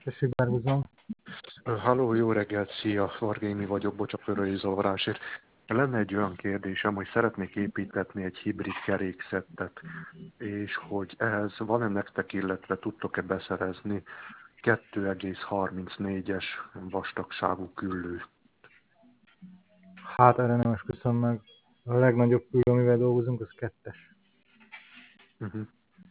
Tessék, Bárguzom. Halló, jó reggelt, szia, Vargémi vagyok, bocsánat öröli zavarásért. Lenne egy olyan kérdésem, hogy szeretnék építetni egy hibrid kerékszettet, és hogy ehhez van-e nektek, illetve tudtok-e beszerezni 2,34-es vastagságú küllő. Hát erre nem esküszöm meg. A legnagyobb küll, amivel dolgozunk, az 2-es. Uh-huh.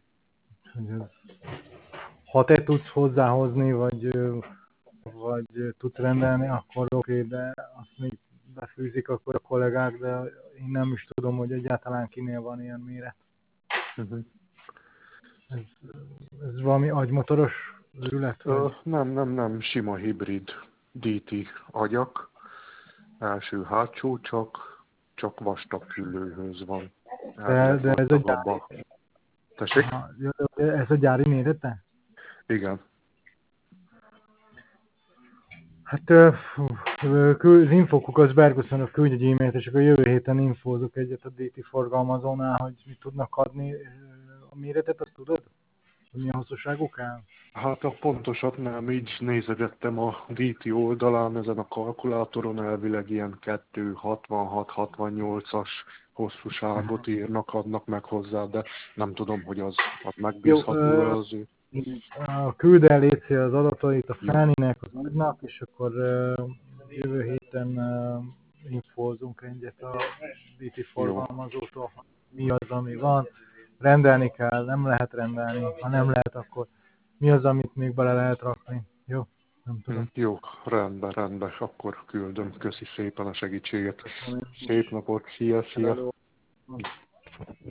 Ha te tudsz hozzáhozni, vagy tudsz rendelni, akkor oké, de azt még befűzik akkor a kollégák, de én nem is tudom, hogy egyáltalán kinél van ilyen méret. Uh-huh. Ez valami agymotoros őrület? Vagy? Nem, sima hibrid DT agyak, első-hátsó, csak vastag küllőhöz van. De ez a Vastagabb gyári, a... Tessék? ez a gyári mérete? Igen. Hát az infokuk az Bergusonok küldj egy e-mailt, és akkor jövő héten infózok egyet a DT forgalmazónál, hogy mit tudnak adni. A méretet azt tudod? Hogy milyen hosszúságú kell? Hát a pontosat nem, így nézegettem a DT oldalán, ezen a kalkulátoron elvileg ilyen 2,66-68-as hosszúságot írnak, adnak meg hozzá, de nem tudom, hogy az Jó, megbízható azért. küld el légy az adatait a Jó. Fáninek, az agynak, és akkor jövő héten infózunk egyet a DT Jó. forgalmazótól, hogy mi az, ami van. Rendelni kell, nem lehet rendelni, ha nem lehet, akkor mi az, amit még bele lehet rakni. Jó? Nem tudom. Jó, rendben, akkor küldöm. Köszi szépen a segítséget. Köszönöm. Szép napot, szia. Hello.